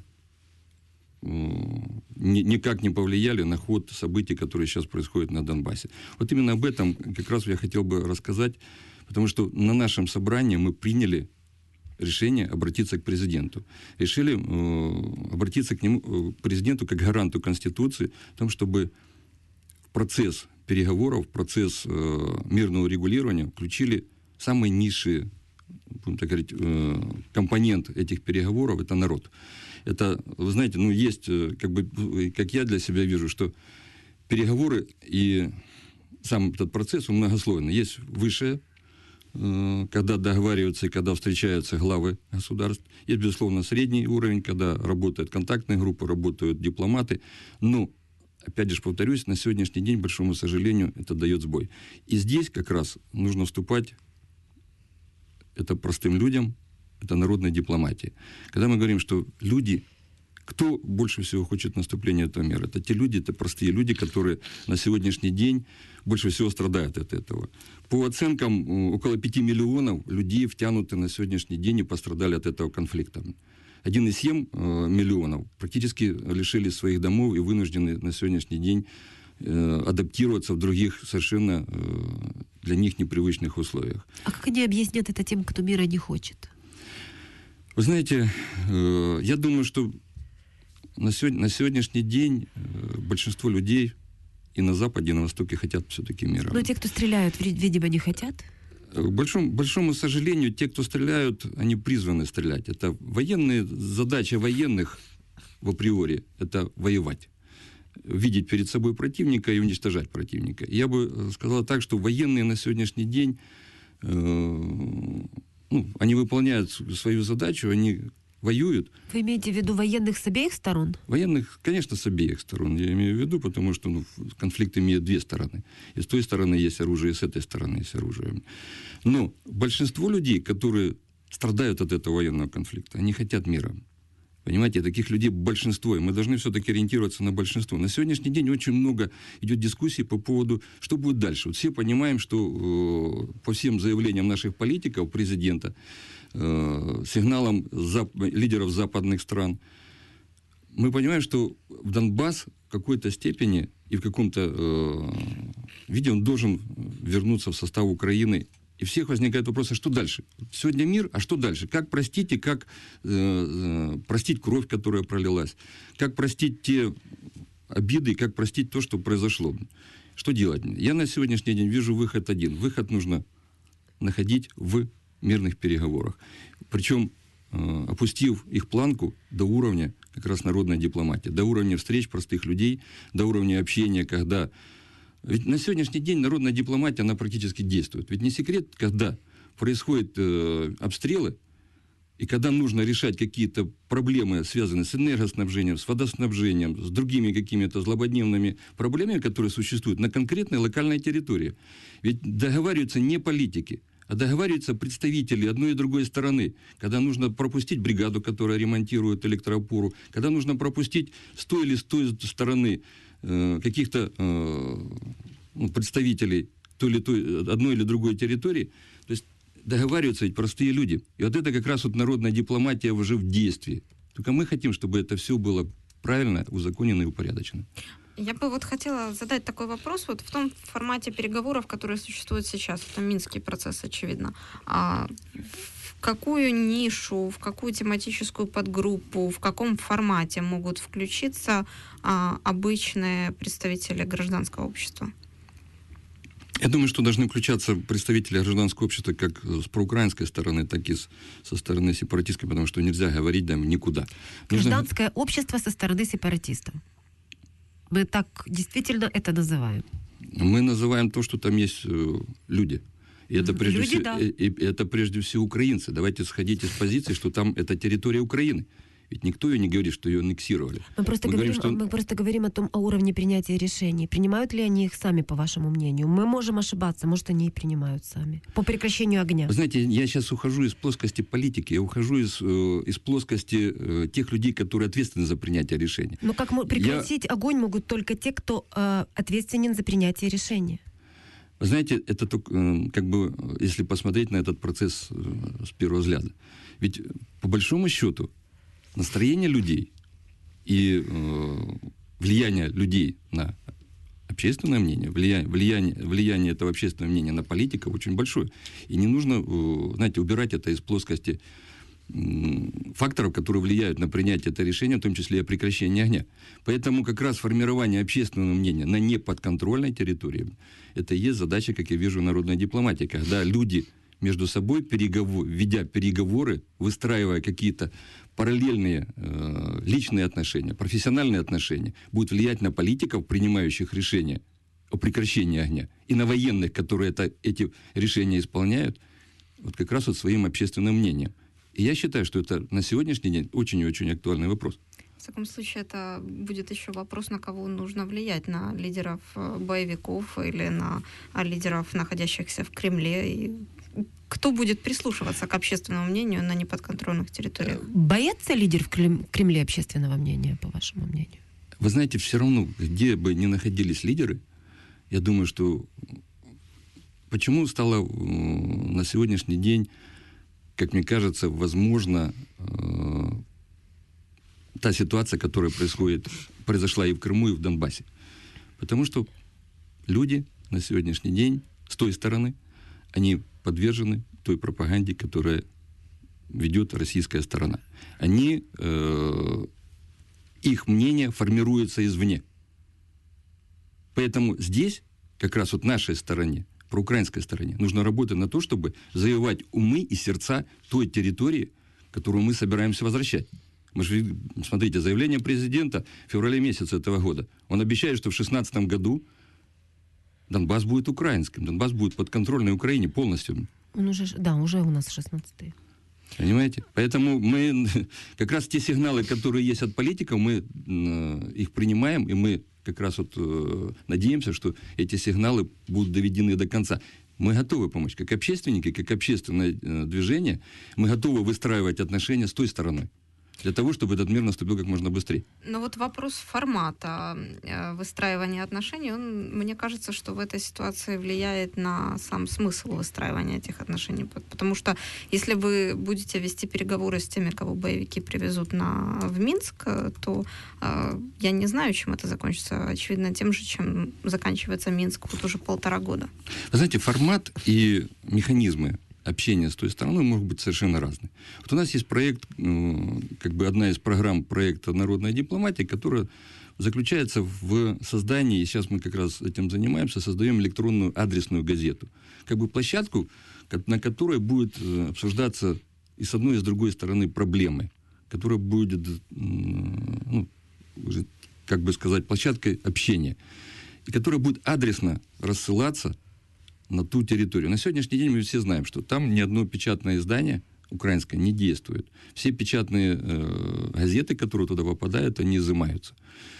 никак не повлияли на ход событий, которые сейчас происходят на Донбассе. Вот именно об этом как раз я хотел бы рассказать, потому что на нашем собрании мы приняли решение обратиться к президенту. Решили э, обратиться к нему, к президенту как гаранту Конституции, о том, чтобы в процесс переговоров, в процесс э, мирного регулирования включили самые низшие, будем так говорить, э, компонент этих переговоров – это народ. Это, вы знаете, ну, есть, как бы, как я для себя вижу, что переговоры и сам этот процесс, он многослойный. Есть высшее, когда договариваются и когда встречаются главы государств. Есть, безусловно, средний уровень, когда работают контактные группы, работают дипломаты. Но, опять же, повторюсь, на сегодняшний день, к большому сожалению, это дает сбой. И здесь как раз нужно вступать, это простым людям, это народная дипломатия. Когда мы говорим, что люди Кто больше всего хочет наступления этого мира? Это те люди, это простые люди, которые на сегодняшний день больше всего страдают от этого. По оценкам, около пяти миллионов людей втянуты на сегодняшний день и пострадали от этого конфликта. один целых семь десятых миллионов практически лишились своих домов и вынуждены на сегодняшний день э, адаптироваться в других совершенно э, для них непривычных условиях.
А как они объяснят это тем, кто мира не хочет?
Вы знаете, э, я думаю, что на, сегодня, на сегодняшний день э, большинство людей и на Западе, и на Востоке хотят все-таки мира.
Но те, кто стреляют, видимо, не хотят?
К большому, большому сожалению, те, кто стреляют, они призваны стрелять. Это военные, задача военных в априори – это воевать. Видеть перед собой противника и уничтожать противника. Я бы сказал так, что военные на сегодняшний день, э, ну, они выполняют свою задачу, они воюют.
Вы имеете в виду военных с обеих сторон?
Военных, конечно, с обеих сторон. Я имею в виду, потому что ну, конфликт имеет две стороны. И с той стороны есть оружие, и с этой стороны есть оружие. Но большинство людей, которые страдают от этого военного конфликта, они хотят мира. Понимаете, таких людей большинство, и мы должны все-таки ориентироваться на большинство. На сегодняшний день очень много идет дискуссий по поводу, что будет дальше. Вот все понимаем, что э, по всем заявлениям наших политиков, президента, э, сигналам зап- лидеров западных стран, мы понимаем, что в Донбасс в какой-то степени и в каком-то э, виде он должен вернуться в состав Украины. И у всех возникает вопрос, а что дальше? Сегодня мир, а что дальше? Как простить и как э, э, простить кровь, которая пролилась? Как простить те обиды, как простить то, что произошло? Что делать? Я на сегодняшний день вижу выход один. Выход нужно находить в мирных переговорах. Причем э, опустив их планку до уровня как раз народной дипломатии, до уровня встреч простых людей, до уровня общения, когда... Ведь на сегодняшний день народная дипломатия, она практически действует. Ведь не секрет, когда происходят э, обстрелы, и когда нужно решать какие-то проблемы, связанные с энергоснабжением, с водоснабжением, с другими какими-то злободневными проблемами, которые существуют на конкретной локальной территории. Ведь договариваются не политики, а договариваются представители одной и другой стороны. Когда нужно пропустить бригаду, которая ремонтирует электроопору, когда нужно пропустить с той или с той стороны каких-то э, ну, представителей той или той, одной или другой территории. То есть договариваются ведь простые люди. И вот это как раз вот народная дипломатия уже в действии. Только мы хотим, чтобы это все было правильно, узаконено и упорядочено.
Я бы вот хотела задать такой вопрос. Вот в том формате переговоров, которые существуют сейчас, это Минский процесс, очевидно, а в какую нишу, в какую тематическую подгруппу, в каком формате могут включиться а, обычные представители гражданского общества?
Я думаю, что должны включаться представители гражданского общества как с проукраинской стороны, так и с, со стороны сепаратистской, потому что нельзя говорить да, никуда. Нужно...
Гражданское общество со стороны сепаратистов. Мы так действительно это называем.
Мы называем то, что там есть э, люди. И это, прежде
люди,
всего,
да.
и, и это прежде всего украинцы. Давайте сходить из позиции, что там это территория Украины. Ведь никто ее не говорит, что ее аннексировали.
Мы просто,
мы
говорим,
говорим, что...
мы просто говорим о том, о уровне принятия решений. Принимают ли они их сами, по вашему мнению? Мы можем ошибаться, может, они и принимают сами. По прекращению огня.
Вы знаете, я сейчас ухожу из плоскости политики, я ухожу из, э, из плоскости э, тех людей, которые ответственны за принятие решений.
Но как прекратить я... огонь могут только те, кто э, ответственен за принятие решения.
Вы знаете, это только, э, как бы, если посмотреть на этот процесс э, с первого взгляда. Ведь, по большому счету, настроение людей и э, влияние людей на общественное мнение, влияние, влияние, влияние этого общественного мнения на политиков очень большое. И не нужно, э, знаете, убирать это из плоскости э, факторов, которые влияют на принятие этого решения, в том числе и прекращение огня. Поэтому как раз формирование общественного мнения на неподконтрольной территории, это и есть задача, как я вижу, народной дипломатии, когда люди между собой, переговор, ведя переговоры, выстраивая какие-то параллельные э, личные отношения, профессиональные отношения, будут влиять на политиков, принимающих решения о прекращении огня, и на военных, которые это, эти решения исполняют, вот как раз вот своим общественным мнением. И я считаю, что это на сегодняшний день очень и очень актуальный вопрос.
В таком случае это будет еще вопрос, на кого нужно влиять, на лидеров боевиков или на лидеров, находящихся в Кремле и кто будет прислушиваться к общественному мнению на неподконтрольных территориях?
Боится лидер в Крем- Кремле общественного мнения, по вашему мнению?
Вы знаете, все равно, где бы ни находились лидеры, я думаю, что почему стало э, на сегодняшний день, как мне кажется, возможно, э, та ситуация, которая происходит, произошла и в Крыму, и в Донбассе. Потому что люди на сегодняшний день с той стороны, они подвержены той пропаганде, которая ведет российская сторона. Они, э, их мнение формируется извне. Поэтому здесь, как раз вот нашей стороне, проукраинской стороне, нужно работать на то, чтобы завоевать умы и сердца той территории, которую мы собираемся возвращать. Мы же, смотрите, заявление президента в феврале месяце этого года. Он обещает, что в шестнадцатом году Донбасс будет украинским. Донбасс будет подконтрольной Украине полностью.
Он уже, да, уже у нас шестнадцатый.
Понимаете? Поэтому мы как раз те сигналы, которые есть от политиков, мы э, их принимаем, и мы как раз вот э, надеемся, что эти сигналы будут доведены до конца. Мы готовы помочь, как общественники, как общественное э, движение, мы готовы выстраивать отношения с той стороной, для того, чтобы этот мир наступил как можно быстрее.
Но вот вопрос формата э, выстраивания отношений, он, мне кажется, что в этой ситуации влияет на сам смысл выстраивания этих отношений. Потому что если вы будете вести переговоры с теми, кого боевики привезут на, в Минск, то э, я не знаю, чем это закончится. Очевидно, тем же, чем заканчивается Минск вот уже полтора года.
Вы знаете, формат и механизмы общение с той стороной могут быть совершенно разные. Вот у нас есть проект, как бы одна из программ проекта «Народная дипломатия», которая заключается в создании, и сейчас мы как раз этим занимаемся, создаем электронную адресную газету. Как бы площадку, на которой будет обсуждаться и с одной, и с другой стороны проблемы, которая будет, ну, как бы сказать, площадкой общения, и которая будет адресно рассылаться на ту территорию. На сегодняшний день мы все знаем, что там ни одно печатное издание украинское не действует. Все печатные э, газеты, которые туда попадают, они изымаются.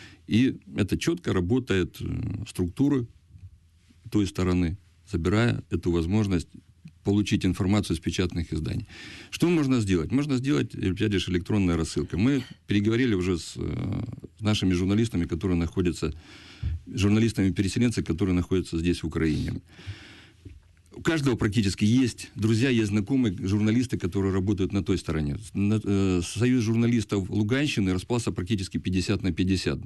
И это четко работает э, структуры той стороны, забирая эту возможность получить информацию с печатных изданий. Что можно сделать? Можно сделать, опять же, электронная рассылка. Мы переговорили уже с, э, с нашими журналистами, которые находятся, журналистами-переселенцами, которые находятся здесь, в Украине. У каждого практически есть друзья, есть знакомые журналисты, которые работают на той стороне. Союз журналистов Луганщины распался практически пятьдесят на пятьдесят.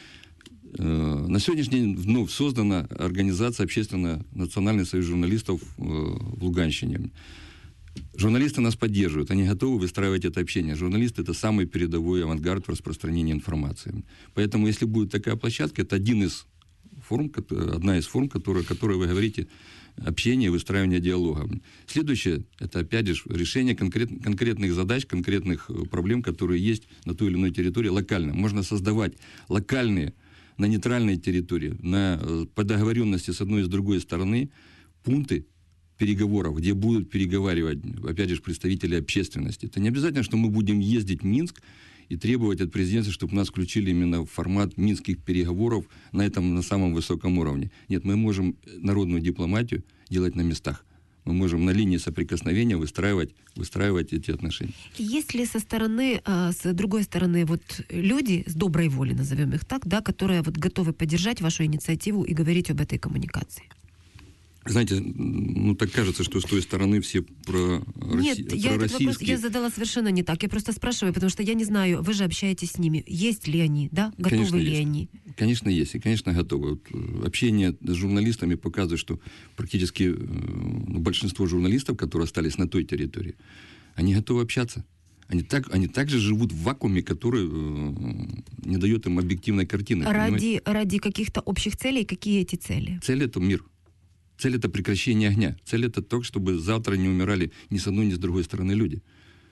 На сегодняшний день вновь создана организация общественная Национальный союз журналистов в Луганщине. Журналисты нас поддерживают, они готовы выстраивать это общение. Журналисты — это самый передовой авангард в распространении информации. Поэтому, если будет такая площадка, это один из форм, одна из форм, которая, которой вы говорите, общение, выстраивание диалога. Следующее — это, опять же, решение конкрет, конкретных задач, конкретных проблем, которые есть на той или иной территории локально. Можно создавать локальные, на нейтральной территории, на, по договоренности с одной и с другой стороны, пункты переговоров, где будут переговаривать, опять же, представители общественности. Это не обязательно, что мы будем ездить в Минск и требовать от президента, чтобы нас включили именно в формат минских переговоров на этом, на самом высоком уровне. Нет, мы можем народную дипломатию делать на местах. Мы можем на линии соприкосновения выстраивать, выстраивать эти отношения.
Есть ли со стороны, с другой стороны, вот люди с доброй воли, назовем их так, да, которые вот готовы поддержать вашу инициативу и говорить об этой коммуникации?
Знаете, ну так кажется, что с той стороны все про
Нет,
Росси...
я
про
этот вопрос я задала совершенно не так. Я просто спрашиваю, потому что я не знаю, вы же общаетесь с ними. Есть ли они, да? Готовы
Конечно,
ли
есть.
они?
Конечно, есть. И, конечно, готовы. Вот, общение с журналистами показывает, что практически ну, большинство журналистов, которые остались на той территории, они готовы общаться. Они, так, они также живут в вакууме, который э, не дает им объективной картины.
Ради, ради каких-то общих целей, какие эти цели?
Цель — это мир. Цель — это прекращение огня. Цель — это то, чтобы завтра не умирали ни с одной, ни с другой стороны люди.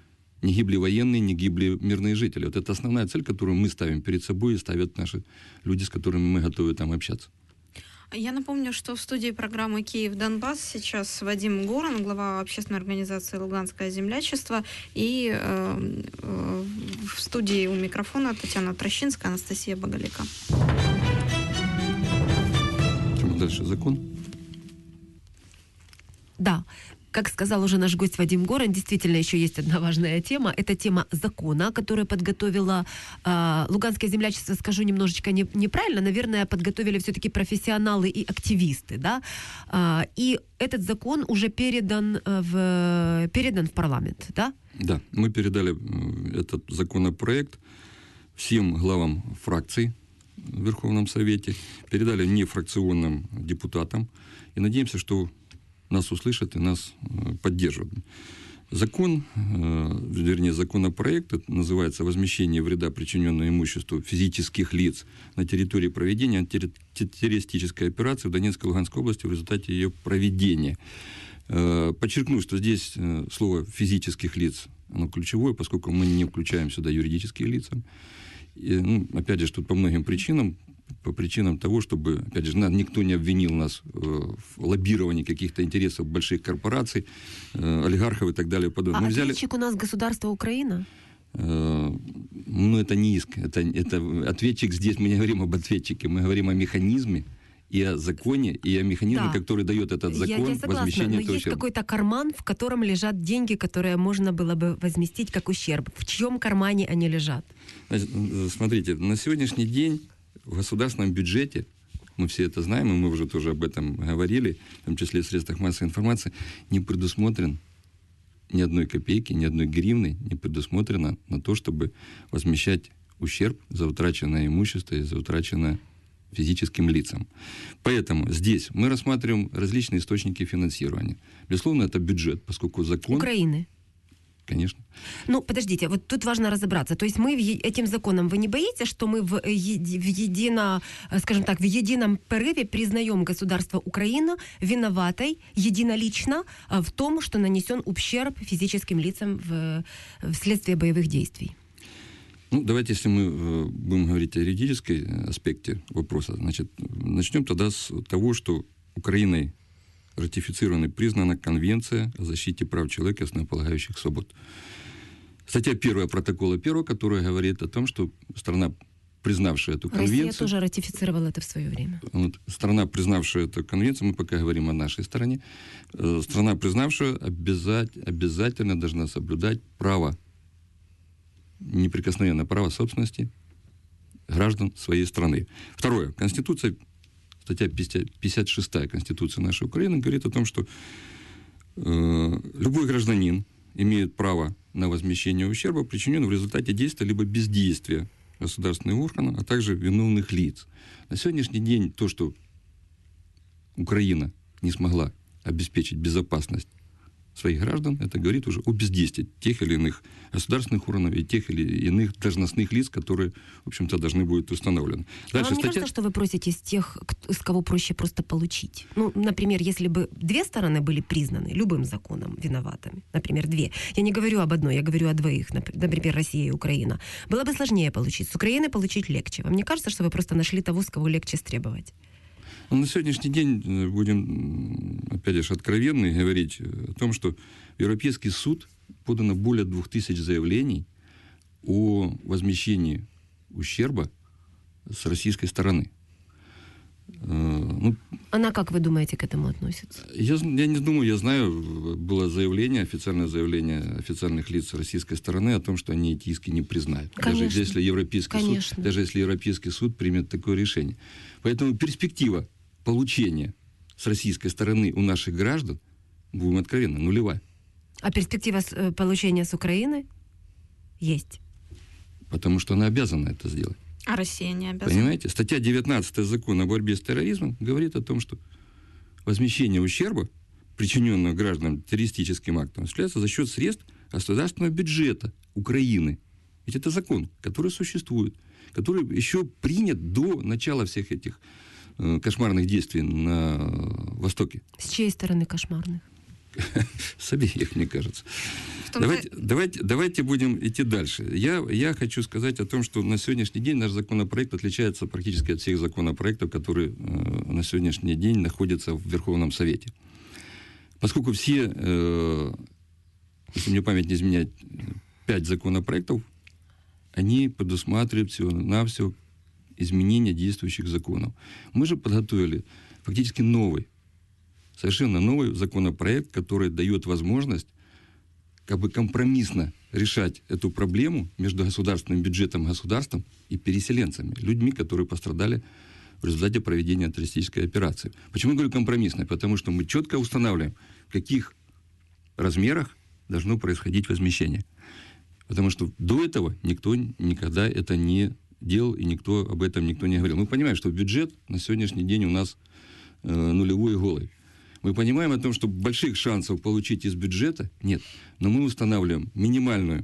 Не гибли военные, не гибли мирные жители. Вот это основная цель, которую мы ставим перед собой и ставят наши люди, с которыми мы готовы там общаться.
Я напомню, что в студии программы «Киев-Донбасс» сейчас Вадим Горан, глава общественной организации «Луганское землячество», и э, э, в студии у микрофона Татьяна Трощинская, Анастасия Боголика.
Чем дальше закон?
Да. как сказал уже наш гость Вадим Горин, действительно еще есть одна важная тема. Это тема закона, который подготовила э, Луганское землячество, скажу немножечко не, неправильно, наверное, подготовили все-таки профессионалы и активисты, да, э, и этот закон уже передан в, передан в парламент, да?
Да, мы передали этот законопроект всем главам фракций в Верховном Совете, передали нефракционным депутатам и надеемся, что нас услышат и нас поддержат. Закон, вернее, законопроект называется «Возмещение вреда, причиненного имуществу физических лиц на территории проведения антитеррористической операции в Донецкой и Луганской области в результате ее проведения». Подчеркну, что здесь слово «физических лиц» оно ключевое, поскольку мы не включаем сюда юридические лица. И, ну, опять же, тут по многим причинам, по причинам того, чтобы, опять же, никто не обвинил нас в лоббировании каких-то интересов больших корпораций, олигархов и так далее.
А
мы взяли...
ответчик у нас государство Украина?
Ну, это не иск. Это, это ответчик здесь, мы не говорим об ответчике, мы говорим о механизме и о законе, и о механизме, да, который дает этот закон,
я, я согласна,
возмещения.
но есть какой-то карман, в котором лежат деньги, которые можно было бы возместить как ущерб. В чьем кармане они лежат? Значит,
смотрите, на сегодняшний день в государственном бюджете, мы все это знаем, и мы уже тоже об этом говорили, в том числе в средствах массовой информации, не предусмотрен ни одной копейки, ни одной гривны не предусмотрено на то, чтобы возмещать ущерб за утраченное имущество и за утраченное физическим лицам. Поэтому здесь мы рассматриваем различные источники финансирования. Безусловно, это бюджет, поскольку закон...
Украины.
Конечно.
Ну, подождите, вот тут важно разобраться. То есть мы этим законом, вы не боитесь, что мы в, еди, в едино, скажем так, в едином порыве признаем государство Украина виноватой единолично в том, что нанесен ущерб физическим лицам в, вследствие боевых действий?
Ну, давайте, если мы будем говорить о юридической аспекте вопроса, значит, начнем тогда с того, что Украиной ратифицирована и признана Конвенция о защите прав человека и основополагающих свобод. Статья первая протокола первого, которая говорит о том, что страна, признавшая эту конвенцию...
Россия тоже ратифицировала это в свое время.
Вот, страна, признавшая эту конвенцию, мы пока говорим о нашей стране, э, страна, признавшая, обязать, обязательно должна соблюдать право, неприкосновенное право собственности граждан своей страны. Второе. Конституция, статья пятьдесят шестая Конституции нашей Украины говорит о том, что э, любой гражданин имеет право на возмещение ущерба, причиненного в результате действия либо бездействия государственных органов, а также виновных лиц. На сегодняшний день то, что Украина не смогла обеспечить безопасность своих граждан, это говорит уже о бездействии тех или иных государственных органов и тех или иных должностных лиц, которые, в общем-то, должны будут установлены.
Дальше, а вам не статья... кажется, что вы просите с тех, с кого проще просто получить? Ну, например, если бы две стороны были признаны любым законом виноватыми, например, две, я не говорю об одной, я говорю о двоих, например, Россия и Украина, было бы сложнее получить. С Украины получить легче. Вам не кажется, что вы просто нашли того, с кого легче стребовать?
Но на сегодняшний день будем, опять же, откровенны говорить о том, что в Европейский суд подано более двух тысяч заявлений о возмещении ущерба с российской стороны. Ну,
она, как вы думаете, к этому относится?
Я, я не думаю, я знаю, было заявление, официальное заявление официальных лиц российской стороны о том, что они эти иски не признают.
Конечно.
Даже если Европейский суд, даже если Европейский суд примет такое решение. Поэтому перспектива получения с российской стороны у наших граждан, будем откровенны, нулевая.
А перспектива получения с Украины есть?
Потому что она обязана это сделать.
А Россия не обязана.
Понимаете? Статья девятнадцатая Закона о борьбе с терроризмом говорит о том, что возмещение ущерба, причиненного гражданам террористическим актом, осуществляется за счет средств государственного бюджета Украины. Ведь это закон, который существует, который еще принят до начала всех этих э, кошмарных действий на Востоке.
С чьей стороны кошмарных?
С обеих, мне кажется. Давайте, давайте, давайте будем идти дальше. Я, я хочу сказать о том, что на сегодняшний день наш законопроект отличается практически от всех законопроектов, которые э, на сегодняшний день находятся в Верховном Совете. Поскольку все, э, если мне память не изменяет, пять законопроектов, они предусматривают всего-навсего изменение действующих законов. Мы же подготовили фактически новый совершенно новый законопроект, который дает возможность как бы компромиссно решать эту проблему между государственным бюджетом, государством и переселенцами, людьми, которые пострадали в результате проведения террористической операции. Почему я говорю компромиссно? Потому что мы четко устанавливаем, в каких размерах должно происходить возмещение. Потому что до этого никто никогда это не делал, и никто об этом никто не говорил. Мы понимаем, что бюджет на сегодняшний день у нас э, нулевой и голый. Мы понимаем о том, что больших шансов получить из бюджета нет. Но мы устанавливаем минимальную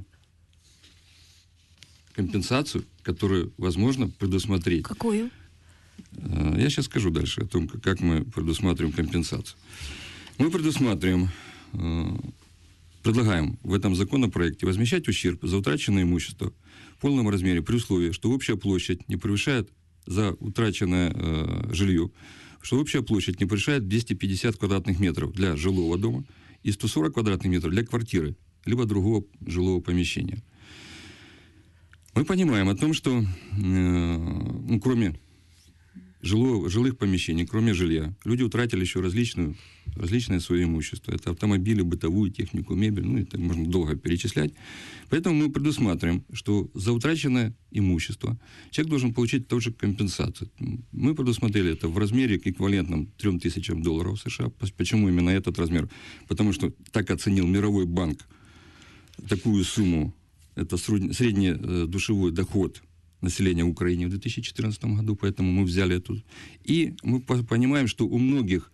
компенсацию, которую возможно предусмотреть.
Какую?
Э, я сейчас скажу дальше о том, как мы предусматриваем компенсацию. Мы предусматриваем... Э, Предлагаем в этом законопроекте возмещать ущерб за утраченное имущество в полном размере при условии, что общая площадь не превышает за утраченное э, жилье, что общая площадь не превышает двести пятьдесят квадратных метров для жилого дома и сто сорок квадратных метров для квартиры, либо другого жилого помещения. Мы понимаем о том, что э, ну, кроме жилого, жилых помещений, кроме жилья, люди утратили еще различную, различное свое имущество. Это автомобили, бытовую технику, мебель, ну, это можно долго перечислять. Поэтому мы предусматриваем, что за утраченное имущество человек должен получить тоже компенсацию. Мы предусмотрели это в размере эквивалентном трем тысячам долларов США. Почему именно этот размер? Потому что так оценил Мировой банк такую сумму. Это средний душевой доход населения Украины в две тысячи четырнадцатом году, поэтому мы взяли эту. И мы понимаем, что у многих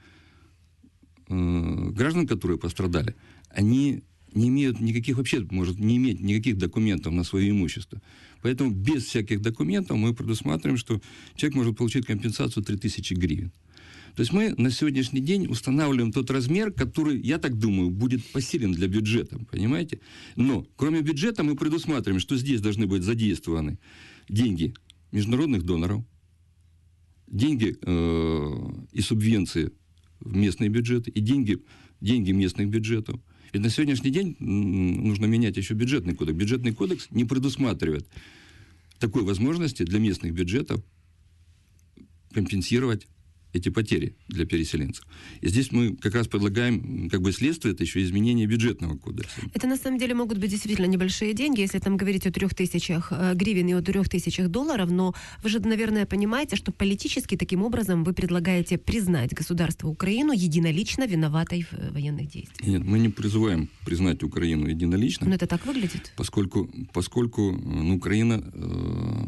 э, граждан, которые пострадали, они не имеют никаких, вообще может не иметь никаких документов на свое имущество. Поэтому без всяких документов мы предусматриваем, что человек может получить компенсацию три тысячи гривен. То есть мы на сегодняшний день устанавливаем тот размер, который, я так думаю, будет посилен для бюджета, понимаете? Но кроме бюджета мы предусматриваем, что здесь должны быть задействованы деньги международных доноров, деньги э, и субвенции в местные бюджеты, и деньги, деньги местных бюджетов. И на сегодняшний день нужно менять еще бюджетный кодекс. Бюджетный кодекс не предусматривает такой возможности для местных бюджетов компенсировать эти потери для переселенцев. И здесь мы как раз предлагаем, как бы следствие, это еще изменение бюджетного кодекса.
Это на самом деле могут быть действительно небольшие деньги, если там говорить о трех тысячах гривен и о трех тысячах долларов, но вы же, наверное, понимаете, что политически таким образом вы предлагаете признать государство Украину единолично виноватой в военных действиях.
Нет, мы не призываем признать Украину единолично.
Но это так выглядит?
Поскольку, поскольку ну, Украина... Э,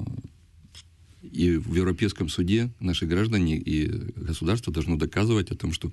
И в Европейском суде наши граждане и государство должно доказывать о том, что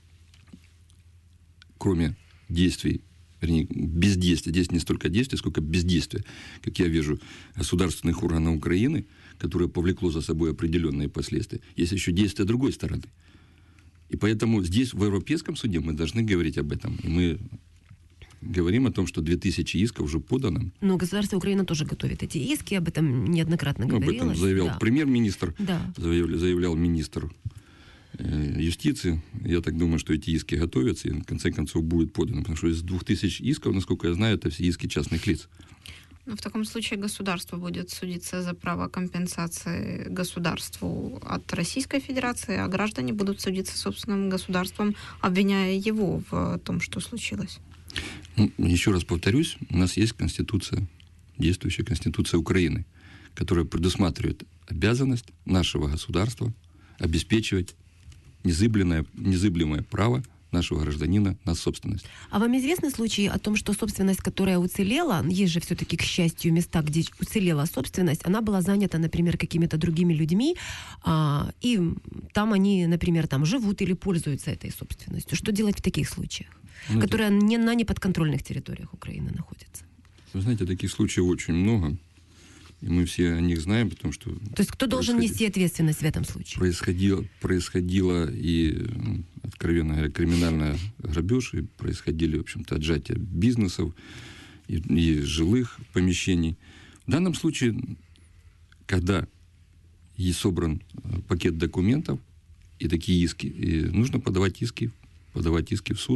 кроме действий, вернее, бездействия, здесь не столько действий, сколько бездействия, как я вижу, государственных органов Украины, которое повлекло за собой определенные последствия, есть еще действия другой стороны. И поэтому здесь, в Европейском суде, мы должны говорить об этом. И мы говорим о том, что две тысячи исков уже подано.
Но государство Украина тоже готовит эти иски, об этом неоднократно
ну,
говорилось.
Об этом заявлял
да.
премьер-министр,
да.
заявлял, заявлял министр э, юстиции. Я так думаю, что эти иски готовятся и в конце концов будет подано. Потому что из двух тысяч исков, насколько я знаю, это все иски частных лиц.
Ну, в таком случае государство будет судиться за право компенсации государству от Российской Федерации, а граждане будут судиться собственным государством, обвиняя его в том, что случилось.
Ну, еще раз повторюсь, у нас есть Конституция, действующая Конституция Украины, которая предусматривает обязанность нашего государства обеспечивать незыблемое, незыблемое право нашего гражданина на собственность.
А вам известны случаи о том, что собственность, которая уцелела, есть же все-таки, к счастью, места, где уцелела собственность, она была занята, например, какими-то другими людьми, а, и там они, например, там живут или пользуются этой собственностью. Что делать в таких случаях, знаете, которые не на неподконтрольных территориях Украины находятся?
Вы знаете, таких случаев очень много, и мы все о них знаем, потому что...
То есть кто должен нести ответственность в этом случае?
Происходило, происходило и, откровенно говоря, криминальный грабеж, и происходили, в общем-то, отжатия бизнесов и, и жилых помещений. В данном случае, когда и собран пакет документов и такие иски, и нужно подавать иски, подавать иски в суд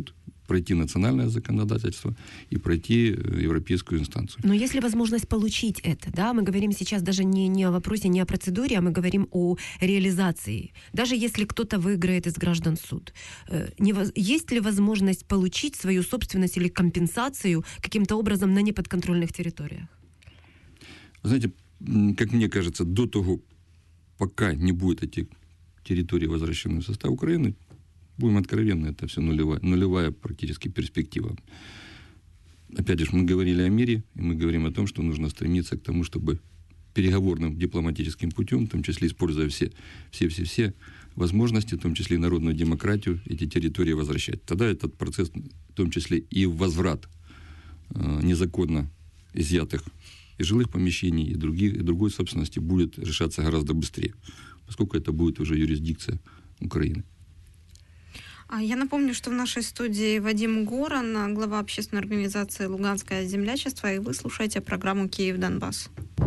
пройти национальное законодательство и пройти европейскую инстанцию.
Но если возможность получить это, да, мы говорим сейчас даже не, не о вопросе, не о процедуре, а мы говорим о реализации. Даже если кто-то выиграет из граждан суд, есть ли возможность получить свою собственность или компенсацию каким-то образом на неподконтрольных территориях?
Знаете, как мне кажется, до того, пока не будет эти территории возвращены в состав Украины, будем откровенны, это все нулевая, нулевая практически перспектива. Опять же, мы говорили о мире, и мы говорим о том, что нужно стремиться к тому, чтобы переговорным дипломатическим путем, в том числе используя все, все-все-все возможности, в том числе и народную демократию, эти территории возвращать. Тогда этот процесс, в том числе и возврат э, незаконно изъятых и жилых помещений, и, других, и другой собственности будет решаться гораздо быстрее, поскольку это будет уже юрисдикция Украины.
Я напомню, что в нашей студии Вадим Горан, глава общественной организации «Луганское землячество», и вы слушаете программу «Киев-Донбасс».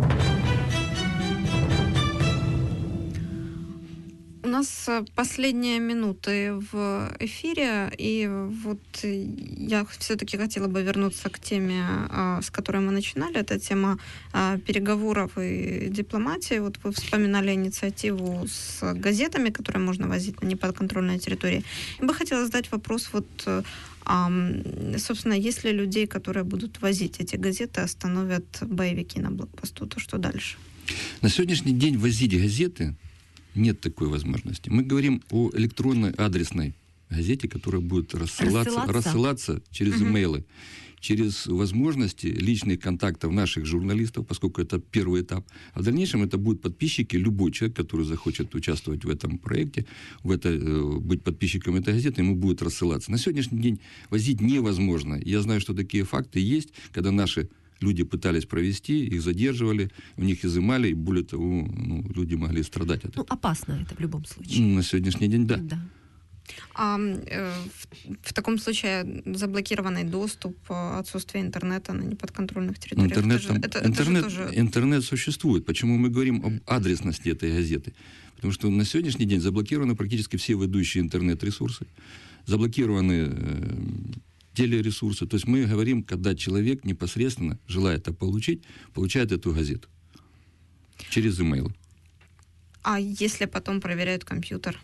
У нас последние минуты в эфире, и вот я все-таки хотела бы вернуться к теме, с которой мы начинали. Это тема переговоров и дипломатии. Вот вы вспоминали инициативу с газетами, которые можно возить на неподконтрольной территории. Я бы хотела задать вопрос, вот, собственно, если людей, которые будут возить эти газеты, остановят боевики на блокпосту, то что дальше?
На сегодняшний день возить газеты нет такой возможности. Мы говорим о электронной адресной газете, которая будет рассылаться,
рассылаться.
рассылаться через uh-huh. имейлы, через возможности личных контактов наших журналистов, поскольку это первый этап. А в дальнейшем это будут подписчики, любой человек, который захочет участвовать в этом проекте, в это, быть подписчиком этой газеты, ему будет рассылаться. На сегодняшний день возить невозможно. Я знаю, что такие факты есть, когда наши люди пытались провести, их задерживали, у них изымали, и более того, ну, люди могли страдать от этого.
Ну, опасно это в любом случае.
Ну, на сегодняшний день, да.
да.
А э, в, в таком случае заблокированный доступ, отсутствие интернета на неподконтрольных территориях.
Интернет,
это
там,
же, это,
интернет,
это же тоже...
интернет существует. Почему мы говорим об адресности этой газеты? Потому что на сегодняшний день заблокированы практически все ведущие интернет-ресурсы, заблокированы э, телересурсы. То есть мы говорим, когда человек непосредственно желает это получить, получает эту газету через имейл.
А если потом проверяют компьютер?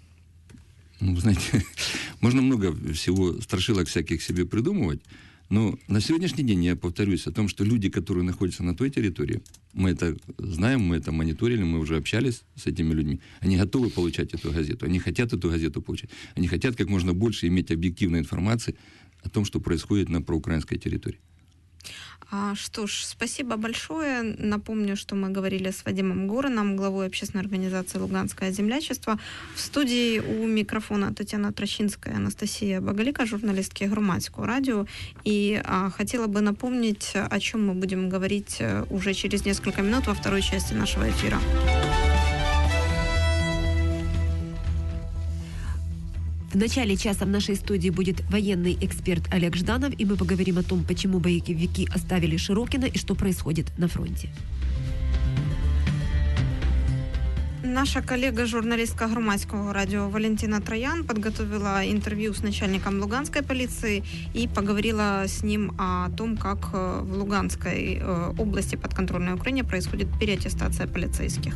Ну, знаете, можно много всего страшилок всяких себе придумывать, но на сегодняшний день я повторюсь о том, что люди, которые находятся на той территории, мы это знаем, мы это мониторили, мы уже общались с этими людьми, они готовы получать эту газету, они хотят эту газету получать, они хотят как можно больше иметь объективной информации о том, что происходит на проукраинской территории.
А, что ж, спасибо большое. Напомню, что мы говорили с Вадимом Гораном, главой общественной организации «Луганское землячество». В студии у микрофона Татьяна Трощинская, Анастасия Багалика, журналистки Громадского радио. И а, хотела бы напомнить, о чем мы будем говорить уже через несколько минут во второй части нашего эфира.
В начале часа в нашей студии будет военный эксперт Олег Жданов, и мы поговорим о том, почему боевики оставили Широкино и что происходит на фронте.
Наша коллега, журналистка Громадского радио Валентина Троян подготовила интервью с начальником Луганской полиции и поговорила с ним о том, как в Луганской области подконтрольной Украине происходит переаттестация полицейских.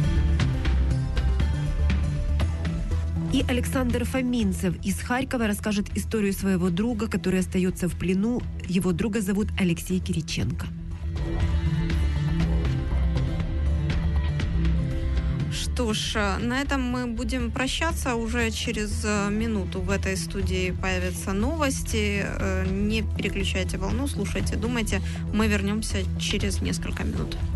И Александр Фоминцев из Харькова расскажет историю своего друга, который остается в плену. Его друга зовут Алексей Кириченко.
Что ж, на этом мы будем прощаться. Уже через минуту в этой студии появятся новости. Не переключайте волну, слушайте, думайте. Мы вернемся через несколько минут.